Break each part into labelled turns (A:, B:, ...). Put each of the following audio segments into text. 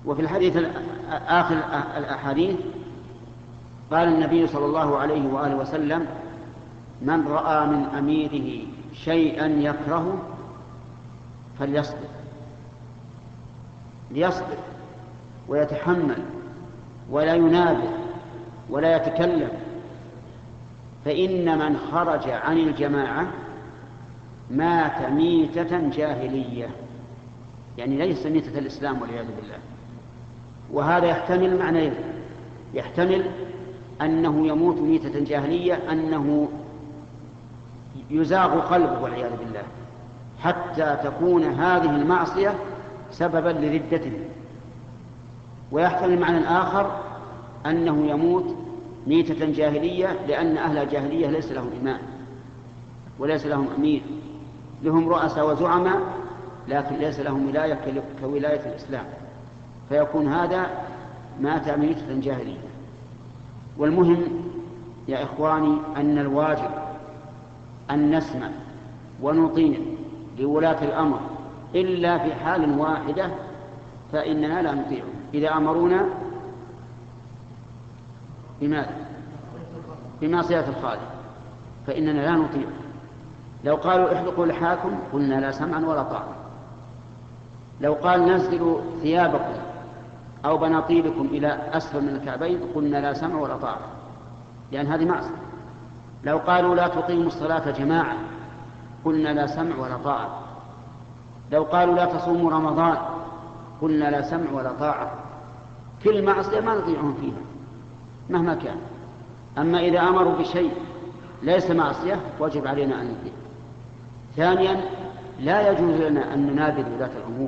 A: وفي الحديث آخر الأحاديث قال النبي صلى الله عليه وآله وسلم: من رأى من أميره شيئا يكرهه فليصبر، ليصبر ويتحمل ولا ينابه ولا يتكلم، فإن من خرج عن الجماعة مات ميتة جاهلية، يعني ليس ميتة الإسلام والعياذ بالله. وهذا يحتمل معنيين: يحتمل أنه يموت ميتة جاهلية، أنه يزاغ قلبه والعياذ بالله حتى تكون هذه المعصية سببا لردته. ويحتمل معنى آخر أنه يموت ميتة جاهلية لأن أهل الجاهلية ليس لهم إمام وليس لهم أمير، لهم رؤساء وزعماء لكن ليس لهم ولاية كولاية الإسلام، فيكون هذا مات ميتة جاهلية. والمهم يا إخواني أن الواجب أن نسمع ونطيع لولاة الأمر إلا في حال واحدة فإننا لا نطيعهم: إذا أمرونا بماذا؟ بمعصية الخالق فإننا لا نطيع. لو قالوا احلقوا لحاكم قلنا لا سمعا ولا طاعة. لو قال نزلوا ثيابكم أو بناطيلكم إلى أسفل من الكعبين قلنا لا سمع ولا طاعة، لأن هذه معصية. لو قالوا لا تقيموا الصلاة جماعة قلنا لا سمع ولا طاعة. لو قالوا لا تصوموا رمضان قلنا لا سمع ولا طاعة. كل معصية ما نطيعهم فيها مهما كان. أما إذا أمروا بشيء ليس معصية وجب علينا أن نطيع. ثانيا لا يجوز لنا أن ننابذ ولاة الأمور.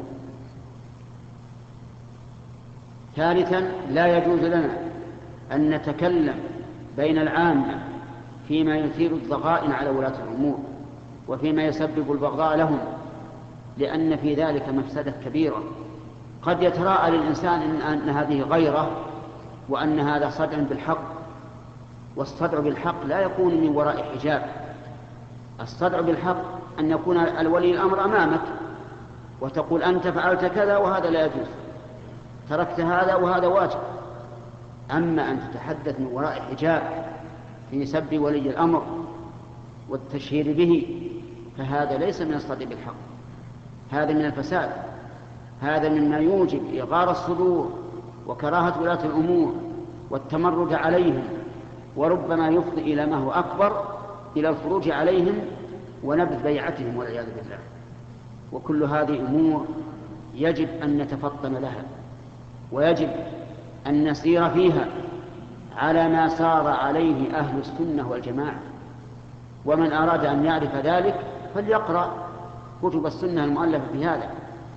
A: ثالثا لا يجوز لنا أن نتكلم بين العامة فيما يثير الضغائن على ولاة الأمور وفيما يسبب البغضاء لهم، لأن في ذلك مفسدة كبيرة. قد يتراءى للإنسان أن هذه غيرة وأن هذا صدع بالحق، والصدع بالحق لا يكون من وراء حجاب. الصدع بالحق أن يكون الولي الأمر أمامك وتقول أنت فعلت كذا وهذا لا يجوز، تركت هذا وهذا واجب. أما أن تتحدث من وراء حجاب في سب ولي الأمر والتشهير به فهذا ليس من الصدع بالحق، هذا من الفساد، هذا مما يوجب إغار الصدور وكراهة ولاة الأمور والتمرد عليهم، وربما يفضي إلى ما هو أكبر، إلى الخروج عليهم ونبذ بيعتهم والعياذ بالله. وكل هذه أمور يجب أن نتفطن لها، ويجب أن نسير فيها على ما سار عليه أهل السنة والجماعة. ومن أراد أن يعرف ذلك فليقرأ كتب السنة المؤلفة في هذا،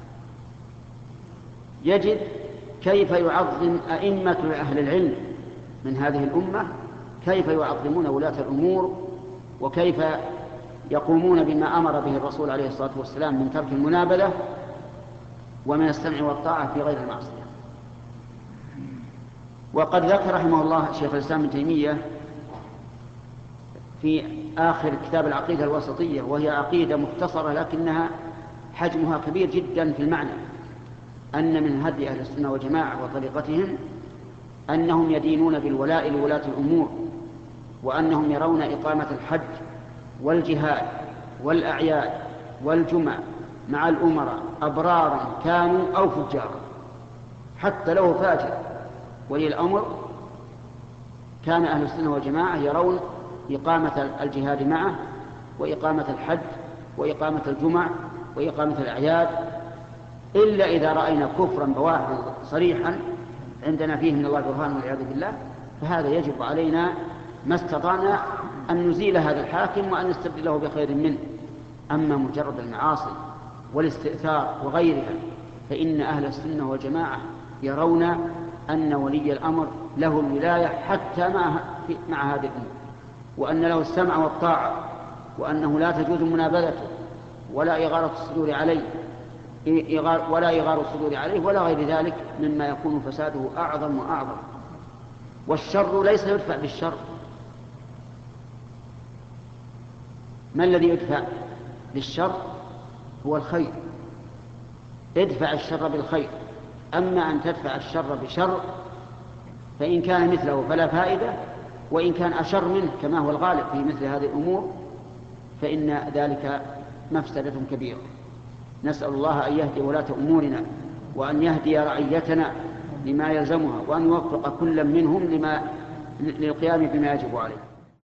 A: يجد كيف يعظم أئمة أهل العلم من هذه الأمة، كيف يعظمون ولاة الأمور، وكيف يقومون بما أمر به الرسول عليه الصلاة والسلام من ترك المنابذة ومن السمع والطاعة في غير المعصية. وقد ذكر رحمه الله شيخ الإسلام ابن تيمية في آخر كتاب العقيدة الوسطية، وهي عقيدة مختصرة لكنها حجمها كبير جدا في المعنى، أن من هدي أهل السنة والجماعة وطريقتهم أنهم يدينون بالولاء لولاة الأمور، وأنهم يرون إقامة الحج والجهاد والأعياد والجمع مع الأمراء أبرارا كانوا أو فجارا، حتى لو فاجر ولي الأمر كان أهل السنة والجماعة يرون إقامة الجهاد معه وإقامة الحج وإقامة الجمع وإقامة الأعياد، إلا إذا رأينا كفرا بواحا صريحا عندنا فيه من الله برهان والعياذ بالله، فهذا يجب علينا ما استطعنا أن نزيل هذا الحاكم وأن نستبدله بخير منه. أما مجرد المعاصي والاستئثار وغيرها فإن أهل السنة والجماعة يرون أن ولي الأمر له الولاية حتى مع هذه الأمور، وأن له السمع والطاعة، وأنه لا تجوز منابذته ولا إغارة الصدور عليه ولا غير ذلك مما يكون فساده أعظم وأعظم. والشر ليس يدفع بالشر. ما الذي يدفع بالشر؟ هو الخير. ادفع الشر بالخير أما أن تدفع الشر بشر فإن كان مثله فلا فائدة، وإن كان أشر منه كما هو الغالب في مثل هذه الأمور فإن ذلك مفسدة كبيرة. نسأل الله أن يهدي ولاة أمورنا، وأن يهدي رعيتنا لما يلزمها، وأن يوفق كل منهم للقيام بما يجب عليه.